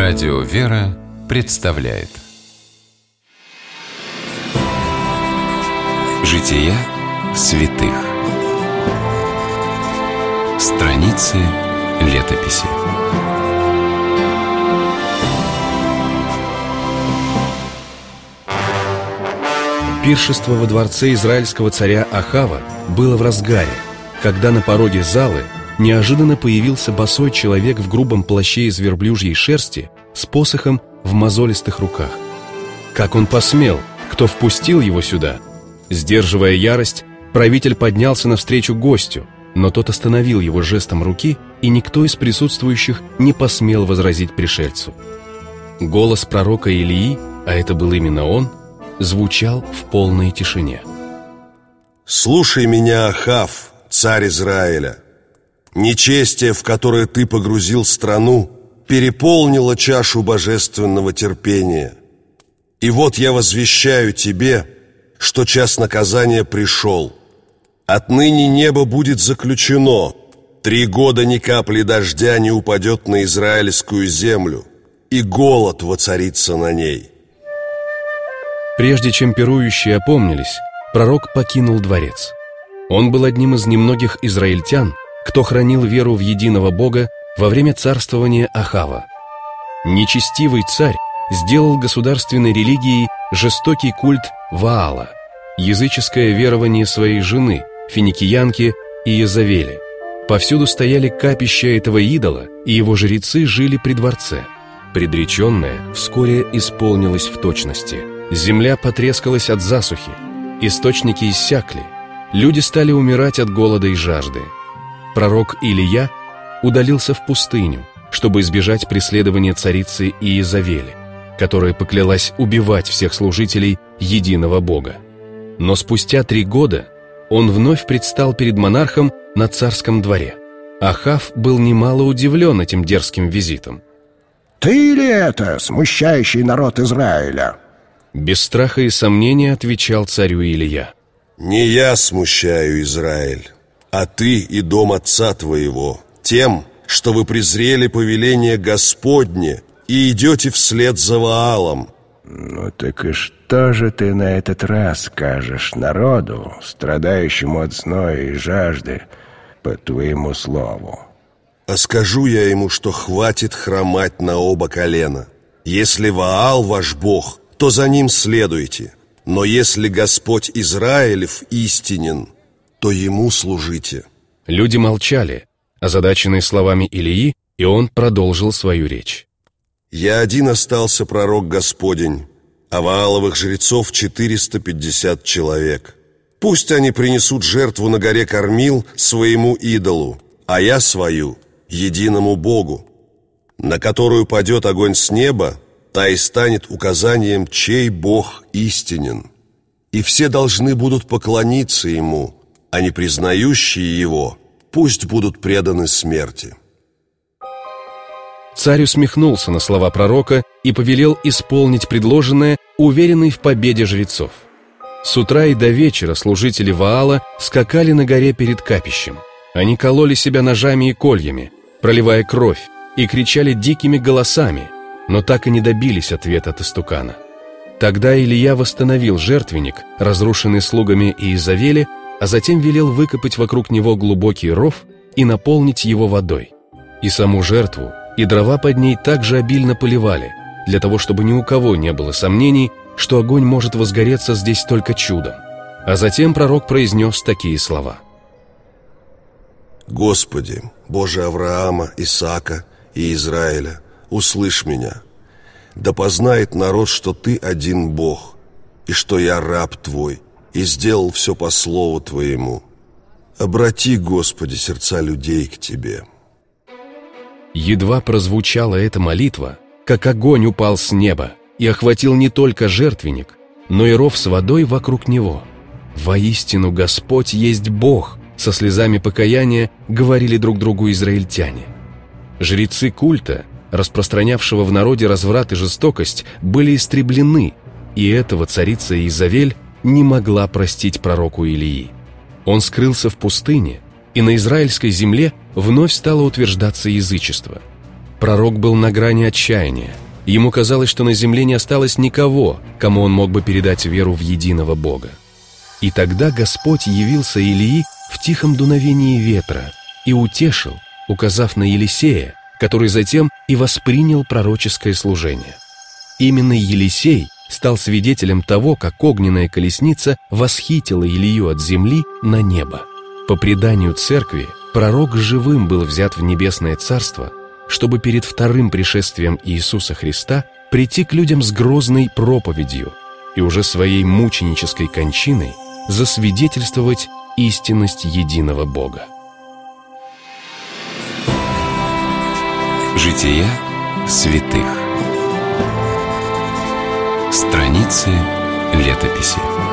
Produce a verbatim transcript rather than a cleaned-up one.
Радио «Вера» представляет Жития святых. Страницы летописи. Пиршество во дворце израильского царя Ахава было в разгаре, когда на пороге залы неожиданно появился босой человек в грубом плаще из верблюжьей шерсти с посохом в мозолистых руках. Как он посмел? Кто впустил его сюда? Сдерживая ярость, правитель поднялся навстречу гостю, но тот остановил его жестом руки, и никто из присутствующих не посмел возразить пришельцу. Голос пророка Илии, а это был именно он, звучал в полной тишине. «Слушай меня, Ахав, царь Израиля. Нечестие, в которое ты погрузил страну, переполнило чашу божественного терпения. И вот я возвещаю тебе, что час наказания пришел. Отныне небо будет заключено, три года ни капли дождя не упадет на израильскую землю, и голод воцарится на ней». Прежде чем пирующие опомнились, пророк покинул дворец. Он был одним из немногих израильтян, кто хранил веру в единого Бога во время царствования Ахава. Нечестивый царь сделал государственной религией жестокий культ Ваала, языческое верование своей жены, финикиянки Иезавели. Повсюду стояли капища этого идола, и его жрецы жили при дворце. Предреченное вскоре исполнилось в точности. Земля потрескалась от засухи, источники иссякли, люди стали умирать от голода и жажды. Пророк Илия удалился в пустыню, чтобы избежать преследования царицы Иезавели, которая поклялась убивать всех служителей единого Бога. Но спустя три года он вновь предстал перед монархом на царском дворе. Ахав был немало удивлен этим дерзким визитом. «Ты ли это, смущающий народ Израиля?» Без страха и сомнения отвечал царю Илия. «Не я смущаю Израиль, а ты и дом отца твоего, тем, что вы презрели повеление Господне и идете вслед за Ваалом». «Ну так и что же ты на этот раз скажешь народу, страдающему от зноя и жажды, по твоему слову?» «А скажу я ему, что хватит хромать на оба колена. Если Ваал ваш Бог, то за ним следуйте, но если Господь Израилев истинен, то ему служите». Люди молчали, озадаченные словами Илии, и он продолжил свою речь. «Я один остался пророк Господень, а Вааловых жрецов четыреста пятьдесят человек. Пусть они принесут жертву на горе Кормил своему идолу, а я свою, единому Богу, на которую падет огонь с неба, та и станет указанием, чей Бог истинен. И все должны будут поклониться Ему, а не признающие Его пусть будут преданы смерти». Царь усмехнулся на слова пророка и повелел исполнить предложенное, уверенный в победе жрецов. С утра и до вечера служители Ваала скакали на горе перед капищем. Они кололи себя ножами и кольями, проливая кровь, и кричали дикими голосами, но так и не добились ответа от истукана. Тогда Илия восстановил жертвенник, разрушенный слугами Иезавели, а затем велел выкопать вокруг него глубокий ров и наполнить его водой. И саму жертву, и дрова под ней также обильно поливали, для того, чтобы ни у кого не было сомнений, что огонь может возгореться здесь только чудом. А затем пророк произнес такие слова. «Господи, Боже Авраама, Исаака и Израиля, услышь меня. Да познает народ, что Ты один Бог, и что я раб Твой, и сделал все по слову Твоему. Обрати, Господи, сердца людей к Тебе». Едва прозвучала эта молитва, как огонь упал с неба и охватил не только жертвенник, но и ров с водой вокруг него. «Воистину Господь есть Бог», со слезами покаяния говорили друг другу израильтяне. Жрецы культа, распространявшего в народе разврат и жестокость, были истреблены, и этого царица Иезавель не могла простить пророку Илии. Он скрылся в пустыне, и на израильской земле вновь стало утверждаться язычество. Пророк был на грани отчаяния. Ему казалось, что на земле не осталось никого, кому он мог бы передать веру в единого Бога. И тогда Господь явился Илии в тихом дуновении ветра и утешил, указав на Елисея, который затем и воспринял пророческое служение. Именно Елисей стал свидетелем того, как огненная колесница восхитила Илию от земли на небо. По преданию церкви, пророк живым был взят в небесное царство, чтобы перед вторым пришествием Иисуса Христа прийти к людям с грозной проповедью и уже своей мученической кончиной засвидетельствовать истинность единого Бога. Жития святых. Страницы летописи.